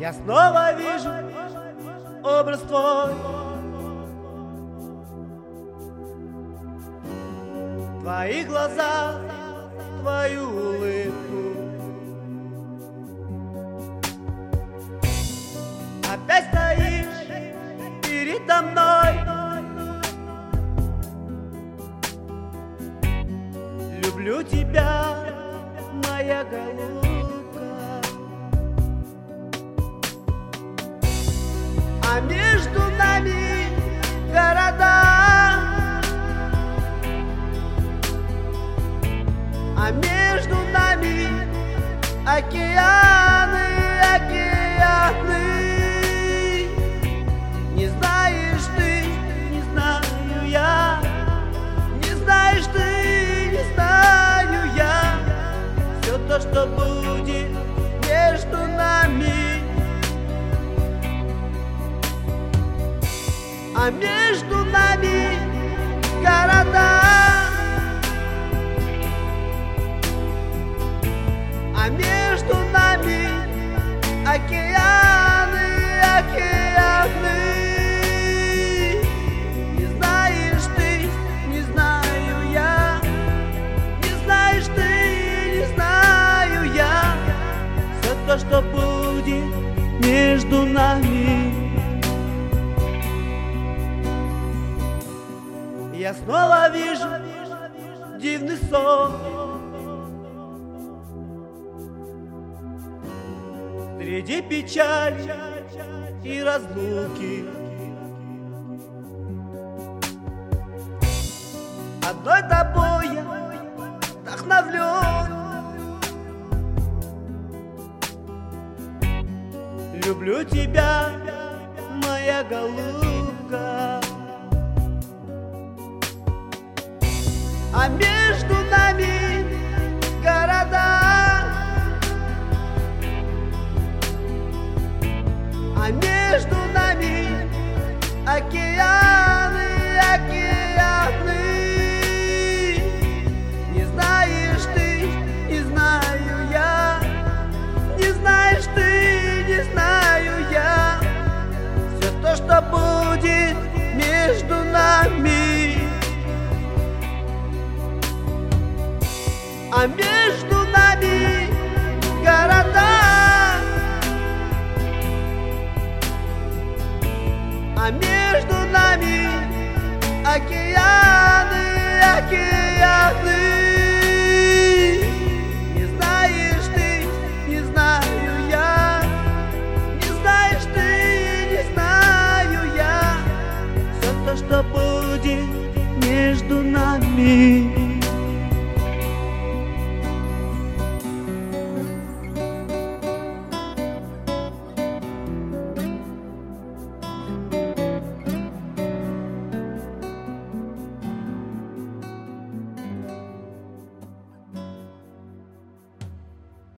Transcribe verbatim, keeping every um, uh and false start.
Я снова вижу образ твой, твои глаза, твою улыбку. Опять стоишь передо мной. Люблю тебя, моя голубка. А между нами города, а между нами океаны, океаны. Не знаешь ты, не знаю я, не знаешь ты, не знаю я. Все то, что будет между нами, а между нами города, а между нами океаны, океаны. Не знаешь ты, не знаю я, не знаешь ты, не знаю я. Все то, что будет между нами. Я снова вижу дивный сон. Среди печали и разлуки одной тобой я вдохновлен. Люблю тебя, моя голубка. А между нами города, а между нами океаны, океаны. Не знаешь ты, не знаю я, не знаешь ты, не знаю я. Все то, что будет между нами, а между нами города, а между нами океаны, океаны. Не знаешь ты, не знаю я, не знаешь ты, не знаю я. Все то, что будет между нами.